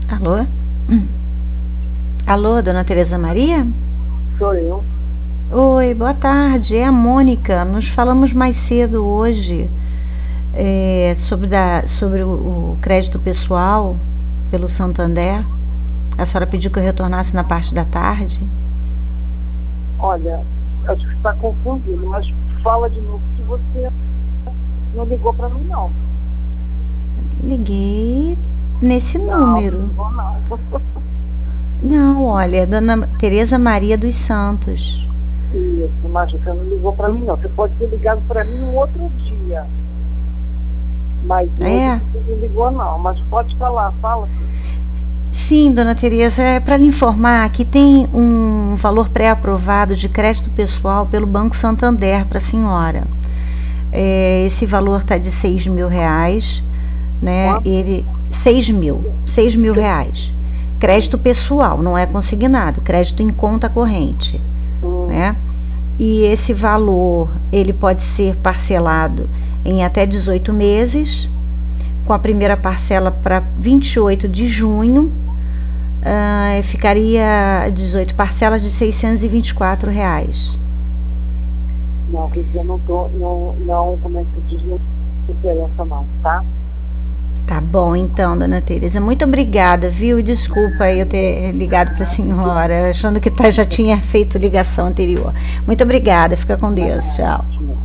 Alô? Alô, dona Tereza Maria? Sou eu. Oi, boa tarde, é a Mônica. Nos falamos mais cedo hoje sobre o crédito pessoal pelo Santander. A senhora pediu que eu retornasse na parte da tarde. Olha, acho que está confundindo, mas fala de novo que você não ligou para mim, não. Liguei nesse Não, não número. ligou, não. Não, olha, é dona Tereza Maria dos Santos. Isso, mas você não ligou para mim, não. Você pode ter ligado para mim no outro dia. Mas hoje você não ligou, não. Mas pode falar, fala. Sim, dona Tereza, é para lhe informar que tem um valor pré-aprovado de crédito pessoal pelo Banco Santander para a senhora. Esse valor está de R$ 6.000, né? Quanto? 6 mil reais. Crédito pessoal, não é consignado, crédito em conta corrente, né? E esse valor, ele pode ser parcelado em até 18 meses, com a primeira parcela para 28 de junho, ficaria 18 parcelas de R$ 624. Não, quer dizer, não, como é que diz, não interessa não, tá? Tá bom, então, dona Tereza. Muito obrigada, viu? Desculpa eu ter ligado para a senhora, achando que já tinha feito ligação anterior. Muito obrigada. Fica com Deus. Tchau.